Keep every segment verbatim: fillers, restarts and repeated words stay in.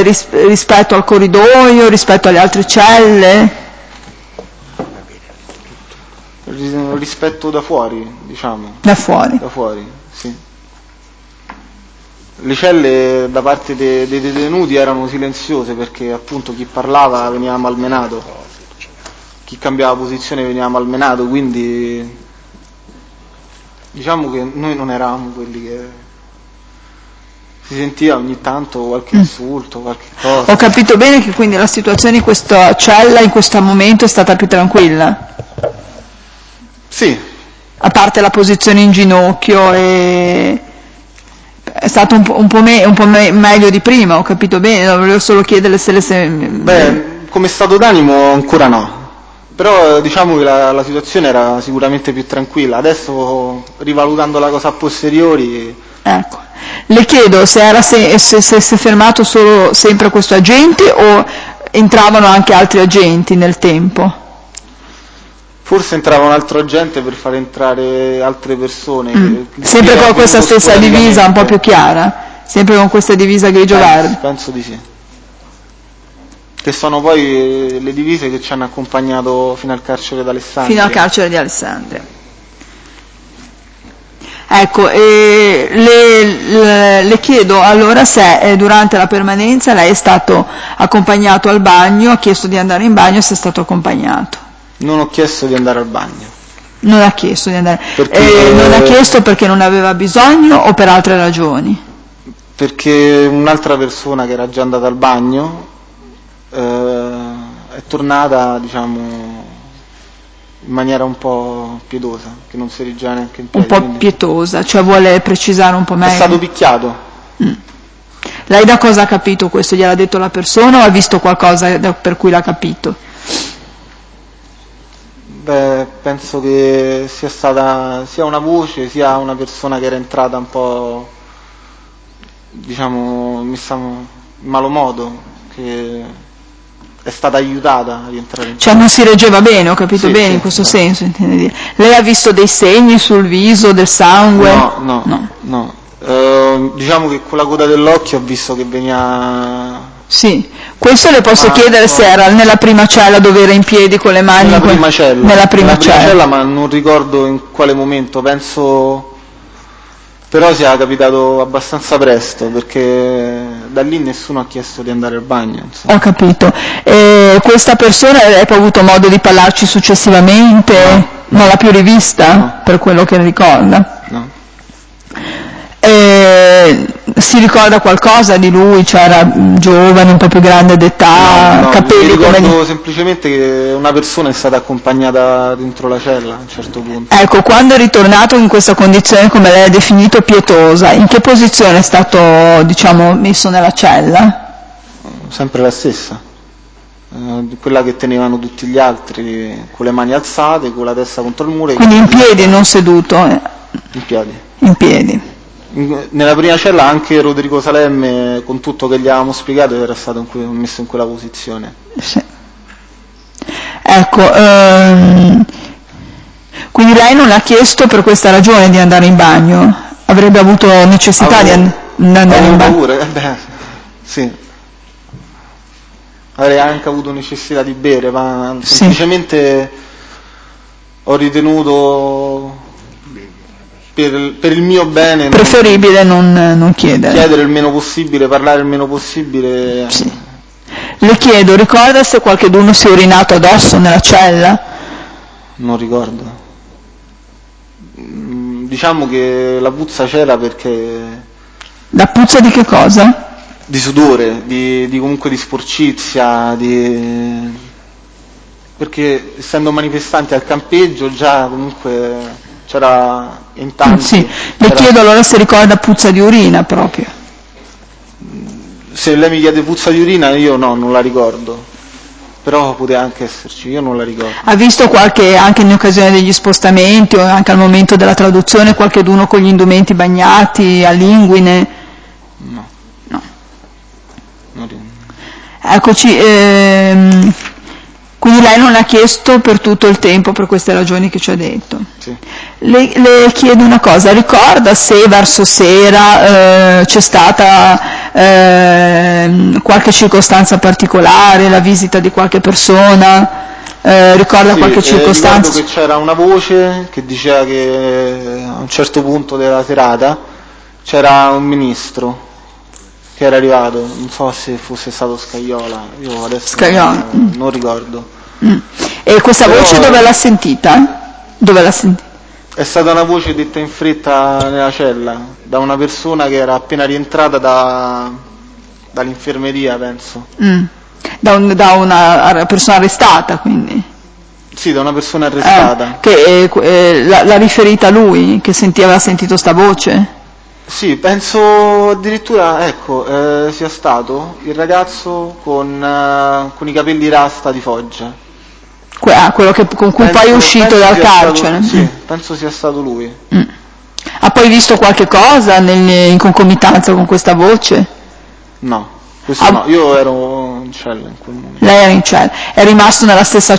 ris- rispetto al corridoio, rispetto alle altre celle? Rispetto da fuori, diciamo. Da fuori. Da fuori, sì. Le celle da parte dei, dei detenuti erano silenziose perché appunto chi parlava veniva malmenato, chi cambiava posizione veniva malmenato, quindi diciamo che noi non eravamo quelli che si sentiva ogni tanto qualche insulto, qualche cosa. Ho capito bene che quindi la situazione in questa cella in questo momento è stata più tranquilla? Sì. A parte la posizione in ginocchio, e... è stato un po', un po', me- un po' me- meglio di prima, ho capito bene, volevo solo chiedere se le... Se... Beh, come stato d'animo ancora no, però diciamo che la, la situazione era sicuramente più tranquilla, adesso rivalutando la cosa a posteriori... Ecco, le chiedo se era se, se, se si è fermato solo sempre questo agente o entravano anche altri agenti nel tempo? Forse entrava un altro agente per far entrare altre persone. Mm. Che, sempre con questa stessa divisa un po' più chiara? Sempre con questa divisa grigio-verde? Penso di sì. Che sono poi le divise che ci hanno accompagnato fino al carcere d'Alessandria. Fino al carcere di Alessandria. Ecco, eh, le, le, le chiedo allora se eh, durante la permanenza lei è stato accompagnato al bagno, ha chiesto di andare in bagno, se è stato accompagnato. Non ho chiesto di andare al bagno. Non ha chiesto di andare. Perché, eh, non ha chiesto perché non aveva bisogno o per altre ragioni? Perché un'altra persona che era già andata al bagno eh, è tornata, diciamo, in maniera un po' pietosa, che non si reggeva neanche in piedi. Un po' quindi... pietosa, cioè vuole precisare un po' meglio? È stato picchiato. Mm. Lei da cosa ha capito questo? Gliel'ha detto la persona o ha visto qualcosa da, per cui l'ha capito? Beh, penso che sia stata sia una voce, sia una persona che era entrata un po', diciamo, messa in malo modo, che è stata aiutata a rientrare in Cioè non si reggeva bene, ho capito sì, bene, sì, in questo sì. senso, intende dire. Lei ha visto dei segni sul viso, del sangue? No, no, no. no. Uh, diciamo che con la coda dell'occhio ho visto che veniva... Sì, questo le posso ma, chiedere no. se era nella prima cella dove era in piedi con le mani? Nella que- prima cella. Nella prima, nella prima cella. cella, ma non ricordo in quale momento, penso... Però sia capitato abbastanza presto, perché da lì nessuno ha chiesto di andare al bagno. Insomma. Ho capito. E questa persona hai avuto modo di parlarci successivamente? No. Non l'ha più rivista? No. Per quello che ricorda? No. E si ricorda qualcosa di lui? Cioè era giovane, un po' più grande d'età, no, no, capelli mi ricordo come... semplicemente che una persona è stata accompagnata dentro la cella a un certo punto. Ecco, quando è ritornato in questa condizione, come lei ha definito, pietosa, in che posizione è stato, diciamo, messo nella cella? Sempre la stessa, eh, quella che tenevano tutti gli altri, con le mani alzate, con la testa contro il muro. Quindi in piedi, non seduto? Eh. In piedi. In piedi. Nella prima cella anche Rodrigo Salemme, con tutto che gli avevamo spiegato, era stato in que- messo in quella posizione. Sì. Ecco, ehm, quindi lei non ha chiesto per questa ragione di andare in bagno? Avrebbe avuto necessità avevo, di, and- di andare in bagno? Paura, eh beh, sì. Avrei anche avuto necessità di bere, ma sì. semplicemente ho ritenuto... Per, per il mio bene preferibile non, non chiedere chiedere il meno possibile, parlare il meno possibile. Sì. Le chiedo, ricorda se qualcheduno si è urinato addosso nella cella? Non ricordo, diciamo che la puzza c'era perché... La puzza di che cosa? Di sudore, di, di comunque di sporcizia, di... perché essendo manifestanti al campeggio già comunque c'era in tanti. Sì. Le chiedo allora se ricorda puzza di urina proprio. Se lei mi chiede puzza di urina io no, non la ricordo, però poteva anche esserci, io non la ricordo. Ha visto qualche, anche in occasione degli spostamenti o anche al momento della traduzione, qualcheduno con gli indumenti bagnati, a linguine? No. No. Non ricordo. Eccoci, ehm, quindi lei non ha chiesto per tutto il tempo per queste ragioni che ci ha detto. Sì. Le, le chiedo una cosa, ricorda se verso sera eh, c'è stata eh, qualche circostanza particolare, la visita di qualche persona, eh, ricorda sì, qualche eh, circostanza? Ricordo che c'era una voce che diceva che a un certo punto della serata c'era un ministro che era arrivato, non so se fosse stato Scajola, io adesso Scajola. non, non ricordo. Mm. E questa Però voce dove l'ha sentita? Dove l'ha sentita? È stata una voce detta in fretta nella cella, da una persona che era appena rientrata da, dall'infermeria, penso. Mm. Da, un, da una persona arrestata, quindi? Sì, da una persona arrestata. Eh, che eh, l'ha, l'ha riferita lui, che sentiva, aveva sentito sta voce? Sì, penso addirittura, ecco, eh, sia stato il ragazzo con, uh, con i capelli rasta di Foggia. Que- ah, quello che, con cui penso, poi è uscito dal carcere? Stato, sì, mm. penso sia stato lui. Mm. Ha poi visto qualche cosa nel, in concomitanza con questa voce? No, questo ah, no, io ero in cella in quel momento. Lei era in cella, è rimasto nella stessa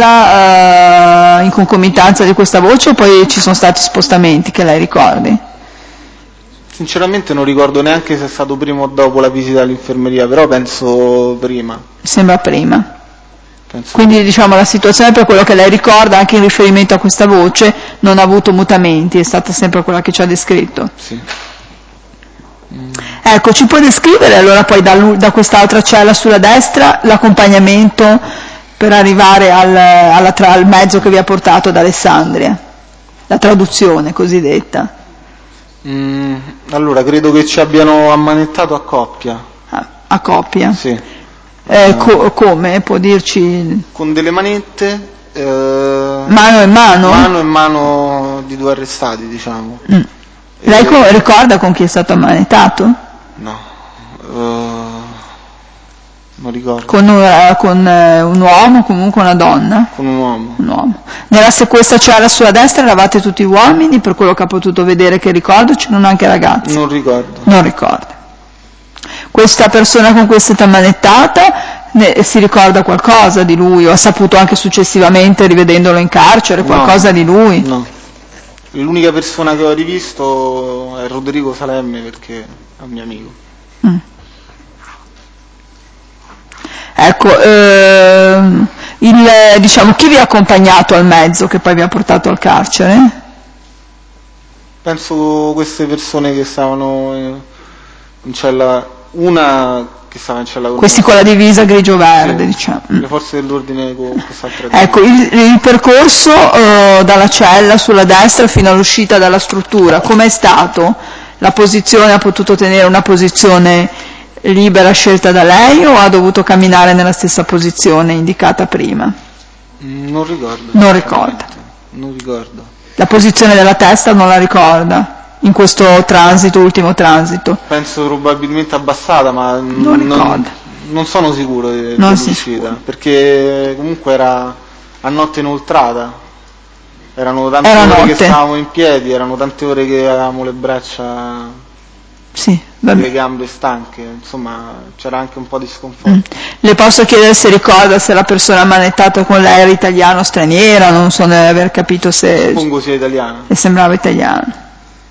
cella uh, in concomitanza di questa voce o poi ci sono stati spostamenti che lei ricordi? Sinceramente non ricordo neanche se è stato prima o dopo la visita all'infermeria, però penso prima. Sembra prima. Penso Quindi prima. diciamo la situazione, per quello che lei ricorda, anche in riferimento a questa voce, non ha avuto mutamenti, è stata sempre quella che ci ha descritto. Sì. Mm. Ecco, ci può descrivere allora poi da, da quest'altra cella sulla destra l'accompagnamento per arrivare al, alla tra, al mezzo che vi ha portato ad Alessandria, la traduzione cosiddetta? Mm, allora, credo che ci abbiano ammanettato a coppia. Ah, a coppia? Sì. Eh, co- come? Può dirci? Con delle manette. Eh, mano in mano? Mano in mano di due arrestati, diciamo. Mm. Lei e... co- ricorda con chi è stato ammanettato? No. Uh, non ricordo. Con, uh, con uh, un uomo, comunque una donna? Con un uomo. Un uomo. Nella sequestra cella sulla destra eravate tutti uomini, per quello che ha potuto vedere, che ricordo, c'erano anche ragazzi? Non ricordo. Non ricordo. Questa persona con cui è stata ammanettata, ne, si ricorda qualcosa di lui o ha saputo anche successivamente, rivedendolo in carcere, qualcosa no, di lui? No. L'unica persona che ho rivisto è Rodrigo Salemme, perché è un mio amico. Mm. Ecco, ehm, il, diciamo, chi vi ha accompagnato al mezzo che poi vi ha portato al carcere? Penso queste persone che stavano in cella, una che stava in cella con questi con la divisa grigio-verde, sì, diciamo. Le forze dell'ordine con quest'altra divisa. Ecco, il, il percorso uh, dalla cella sulla destra fino all'uscita dalla struttura, com'è stato? La posizione, ha potuto tenere una posizione libera scelta da lei o ha dovuto camminare nella stessa posizione indicata prima? Non ricordo. Non ricorda. Non ricordo. La posizione della testa non la ricorda? In questo transito, ultimo transito? Penso probabilmente abbassata, ma non, non, non sono sicuro de, dell'uscita, perché comunque era a notte inoltrata, erano tante era ore notte. che stavamo in piedi, erano tante ore che avevamo le braccia, sì, le gambe stanche, insomma c'era anche un po' di sconforto. Mm. Le posso chiedere se ricorda se la persona ammanettata con lei era italiana o straniera, non so ne aver capito se... Suppongo sia italiana. Le sembrava italiana.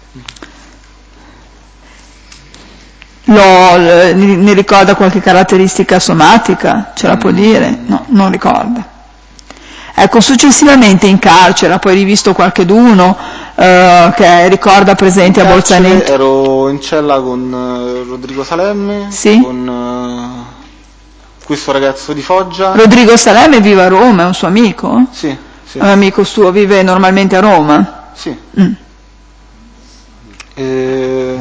Lo, ne ricorda qualche caratteristica somatica? Ce la può dire? No, non ricorda. Ecco, successivamente in carcere ha poi rivisto qualcheduno eh, che ricorda presente a Bolzaneto? Ero in cella con uh, Rodrigo Salemme, sì? con uh, questo ragazzo di Foggia. Rodrigo Salemme vive a Roma, è un suo amico? Sì, sì. È un amico suo, vive normalmente a Roma? Sì. Mm. E...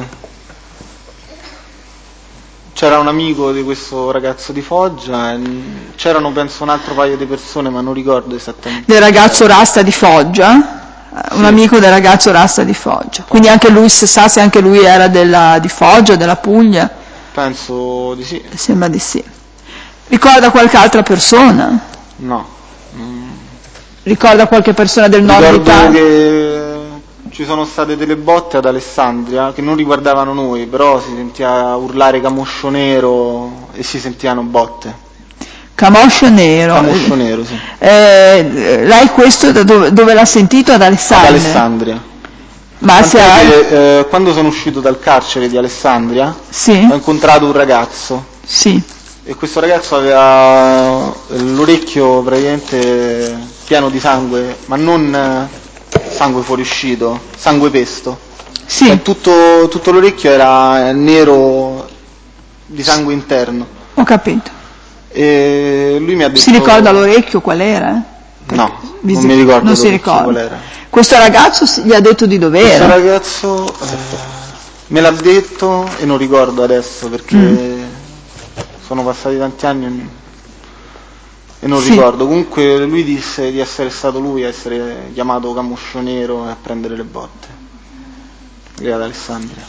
c'era un amico di questo ragazzo di Foggia, e c'erano penso un altro paio di persone, ma non ricordo esattamente. Del ragazzo Rasta di Foggia? Un sì. amico del ragazzo Rasta di Foggia. Quindi anche lui, se sa se anche lui era della, di Foggia, della Puglia? Penso di sì. Sembra di sì. Ricorda qualche altra persona? No. Mm. Ricorda qualche persona del nord Ricordo Italia? Che ci sono state delle botte ad Alessandria che non riguardavano noi, però si sentiva urlare camoscio nero e si sentivano botte. Camoscio nero. Camoscio nero, sì. Eh, lei questo da dove, dove l'ha sentito? Ad Alessandria? Ad Alessandria. Ma se ha... che, eh, quando sono uscito dal carcere di Alessandria, sì. ho incontrato un ragazzo. Sì. E questo ragazzo aveva l'orecchio praticamente pieno di sangue, ma non sangue fuoriuscito, sangue pesto. Sì. Cioè, tutto, tutto l'orecchio era nero di sangue interno. Ho capito. E lui mi ha detto... Si ricorda l'orecchio qual era? No, non mi ricordo non si ricorda. Qual era. Questo ragazzo gli ha detto di dov'era? Questo ragazzo eh, me l'ha detto e non ricordo adesso perché mm. sono passati tanti anni e non sì. ricordo. Comunque lui disse di essere stato lui a essere chiamato Camoscio Nero e a prendere le botte lì ad Alessandria.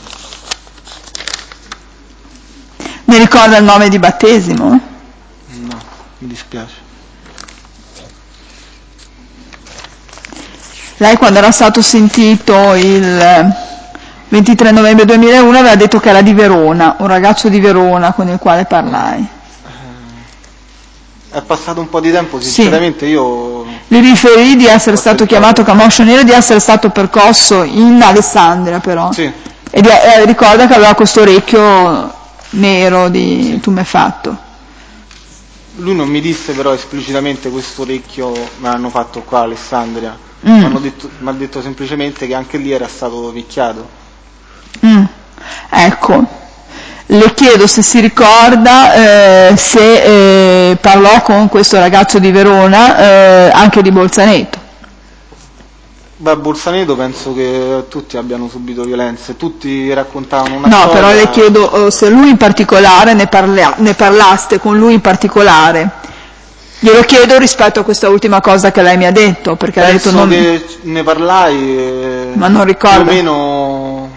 Mi ricorda il nome di battesimo? No, mi dispiace. Lei quando era stato sentito il ventitré novembre duemilauno aveva detto che era di Verona, un ragazzo di Verona con il quale parlai. È passato un po' di tempo, sinceramente sì. Io... Gli riferì di essere stato chiamato Camoscio Nero e di essere stato percosso in Alessandria però. Sì. E di, eh, ricorda che aveva questo orecchio nero di sì. tumefatto. Lui non mi disse però esplicitamente questo orecchio me l'hanno fatto qua a Alessandria. Mm. Mi hanno detto, mi ha detto semplicemente che anche lì era stato picchiato. Mm. Ecco, le chiedo se si ricorda eh, se eh, parlò con questo ragazzo di Verona eh, anche di Bolzaneto. Beh, a Bolzaneto penso che tutti abbiano subito violenze, tutti raccontavano una no, storia. No, però le chiedo eh, se lui in particolare ne, parla, ne parlaste con lui in particolare. Glielo chiedo rispetto a questa ultima cosa che lei mi ha detto, perché Penso ha detto non... che ne parlai, eh, ma non ricordo. Più o meno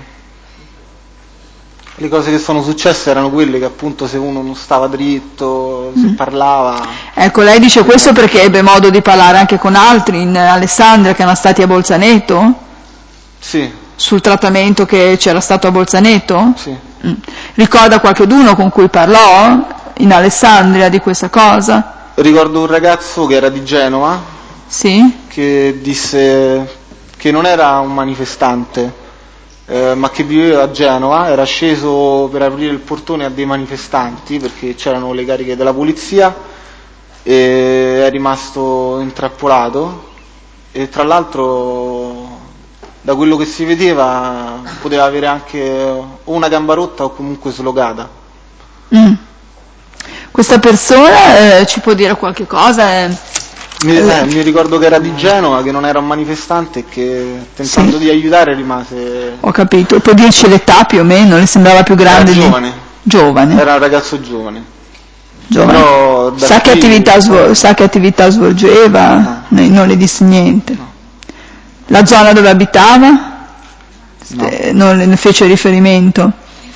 le cose che sono successe erano quelle che appunto se uno non stava dritto, mm. se parlava... Ecco, lei dice questo perché ebbe modo di parlare anche con altri in Alessandria che erano stati a Bolzaneto? Sì. Sul trattamento che c'era stato a Bolzaneto? Sì. Mm. Ricorda qualcheduno con cui parlò in Alessandria di questa cosa? Ricordo un ragazzo che era di Genova, sì? Che disse che non era un manifestante, eh, ma che viveva a Genova, era sceso per aprire il portone a dei manifestanti perché c'erano le cariche della polizia e è rimasto intrappolato e tra l'altro da quello che si vedeva poteva avere anche o una gamba rotta o comunque slogata. Mm. Questa persona eh, ci può dire qualche cosa? Eh, mi, eh, mi ricordo che era di Genova, che non era un manifestante e che tentando sì. di aiutare rimase... Ho capito, può dirci l'età più o meno? Le sembrava più grande? Era giovane. Di... Giovane. Era un ragazzo giovane. Giovane. Però sa, qui... che attività svol... sa che attività svolgeva? No. Ne, non le disse niente. No. La zona dove abitava? No. Eh, non ne fece riferimento?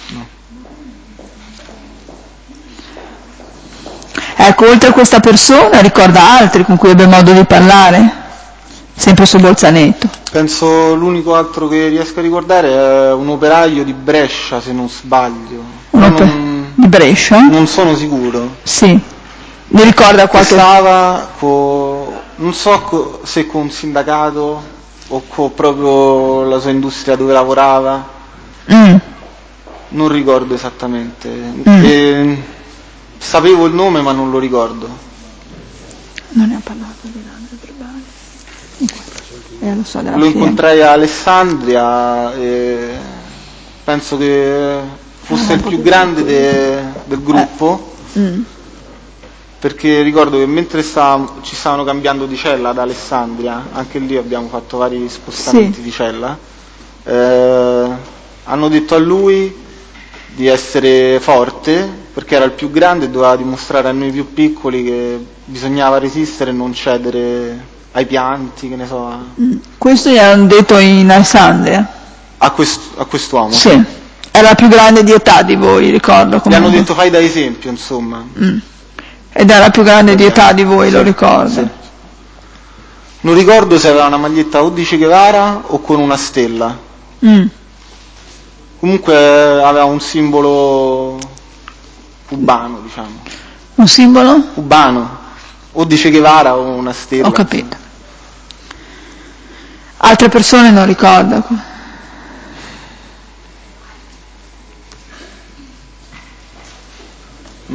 Ecco, oltre a questa persona, ricorda altri con cui ebbe modo di parlare? Sempre su Bolzaneto. Penso l'unico altro che riesco a ricordare è un operaio di Brescia, se non sbaglio. Un oper- non, di Brescia? Non sono sicuro. Sì. Mi ricorda qualche... Stava con, non so co- se con un sindacato o con proprio la sua industria dove lavorava. Mm. Non ricordo esattamente. Mm. E, sapevo il nome ma non lo ricordo. Non ne ha parlato di Landro Trebali? Eh, lo so, lo incontrai a Alessandria e penso che fosse ah, il più grande de, del gruppo eh. mm. perché ricordo che mentre stavamo, ci stavano cambiando di cella ad Alessandria, anche lì abbiamo fatto vari spostamenti sì. di cella, eh, hanno detto a lui di essere forte perché era il più grande e doveva dimostrare a noi più piccoli che bisognava resistere e non cedere ai pianti, che ne so. Mm. Questo gli hanno detto in Alessandria? A, quest, a quest'uomo? Sì. sì. Era più grande di età di voi, ricordo. Gli hanno detto fai da esempio, insomma. Mm. Ed era più grande di età di voi, sì, lo ricordo. Sì. Non ricordo se aveva una maglietta o di Che Guevara o con una stella. Mm. Comunque aveva un simbolo cubano, diciamo. Un simbolo? Cubano. O di Che Guevara o una stella. Ho capito. Altre persone non ricordo.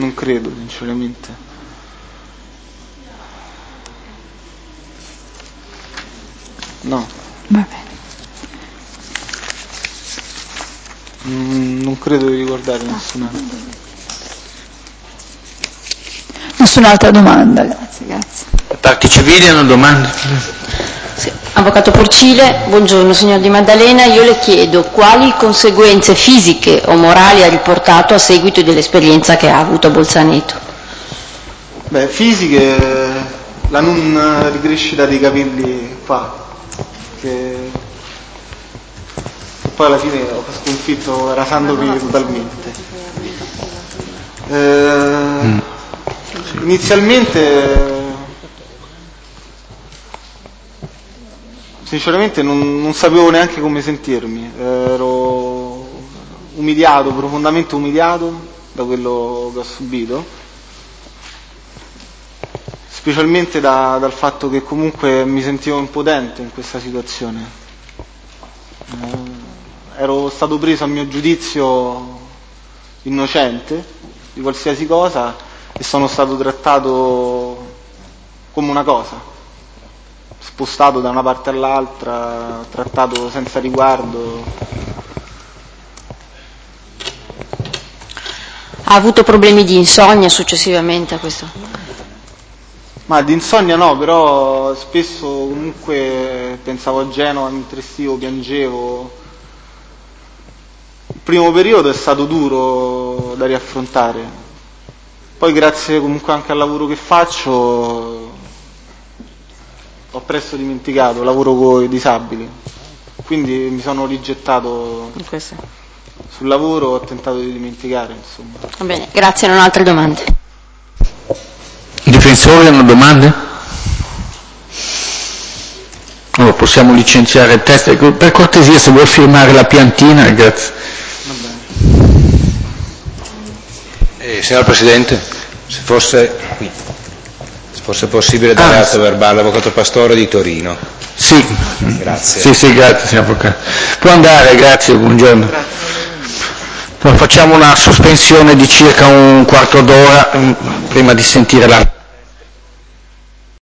non credo, sinceramente. No. Va bene. Mm, non credo di ricordare nessun'altra. Nessun'altra domanda, grazie, grazie. Parti civili hanno domande? Sì. Avvocato Porcile, buongiorno signor Di Maddalena, io le chiedo quali conseguenze fisiche o morali ha riportato a seguito dell'esperienza che ha avuto a Bolzaneto? Beh, fisiche, la non ricrescita dei capelli qua, che, che poi alla fine ho sconfitto rasandomi totalmente. Eh, mm. Inizialmente, sinceramente non, non sapevo neanche come sentirmi, ero umiliato, profondamente umiliato da quello che ho subito, specialmente da, dal fatto che comunque mi sentivo impotente in questa situazione. Eh, ero stato preso a mio giudizio innocente di qualsiasi cosa e sono stato trattato come una cosa, spostato da una parte all'altra, trattato senza riguardo. Ha avuto problemi di insonnia successivamente a questo? Ma di insonnia no, però spesso comunque pensavo a Genova, mi intristivo, piangevo. Il primo periodo è stato duro da riaffrontare, poi grazie comunque anche al lavoro che faccio ho presto dimenticato, lavoro con i disabili, quindi mi sono rigettato sul lavoro, ho tentato di dimenticare, insomma. Va bene, grazie, non ho altre domande. I difensori hanno domande? Allora possiamo licenziare il test. Per cortesia, se vuoi firmare la piantina, grazie. Va bene. Eh, signor Presidente, se fosse, se fosse possibile dare ah, atto verbale all'Avvocato Pastore di Torino. Sì, grazie. Sì, sì, grazie signor Avvocato. Può andare, grazie, buongiorno. Grazie. Facciamo una sospensione di circa un quarto d'ora prima di sentire la